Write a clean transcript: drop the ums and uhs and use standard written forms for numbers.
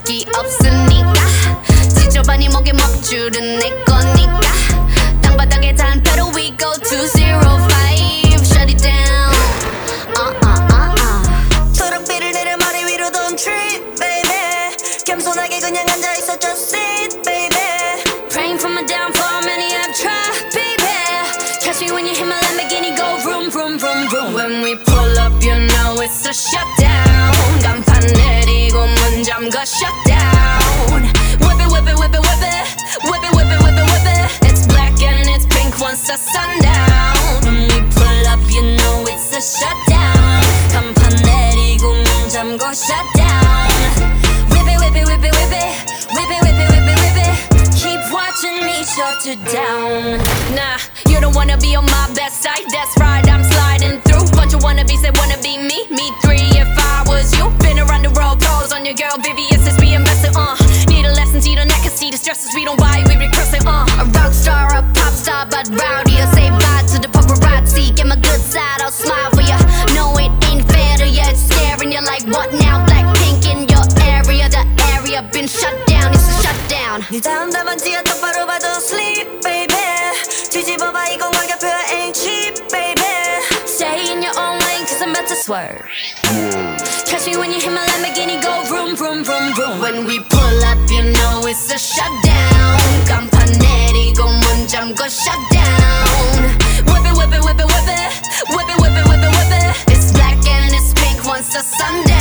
기 없으니까 지저분이 목에 먹줄은 내 거니까 땅바닥에 단패로 we go 205 shut it down 초록빛을 내려 머리 위로 don't trip baby 겸손하게 그냥 앉아있어 just sit baby Praying for my downfall many have tried baby Catch me when you hit my Lamborghini go vroom vroom vroom vroom When we pull up you know it's a shutdown 간판 내리고 문 잠가 shutdown Whip it whip it whip it whip it Whip it whip it whip it whip it It's black and it's pink once the sundown When we pull up you know it's a shutdown 간판 내리고 문 잠가 shutdown Whip it whip it whip it whip it Whip it whip it whip it whip it Keep watching me shut it down Nah, you don't wanna be on my best side That's right, I'm sliding through Bunch of wannabes that wanna be me Me three if I was you Been around the world, pose on your girl Vivian since we invested, Need a lesson, see the neck and see the stresses We don't buy, we recurse it, A rock star, a pop star, but rowdy I say bye to the paparazzi Get my good side, I'll smile for ya No, it ain't fair to ya It's staring you like what now? Blackpink in your area The area been shut down, it's a shutdown 네 다음 답안지야 똑바로 봐도 sleep baby 뒤집어봐 이건 가격표야 ain't cheap baby Stay in your own lane cause I'm about to swerve Catch me when you hit my Lamborghini go vroom vroom vroom vroom When we pull up you know it's a shutdown 간판 내리고 문 잠궈 shutdown Whip it whip it whip it whip it Whip it whip it whip it whip it It's black and it's pink once the sun down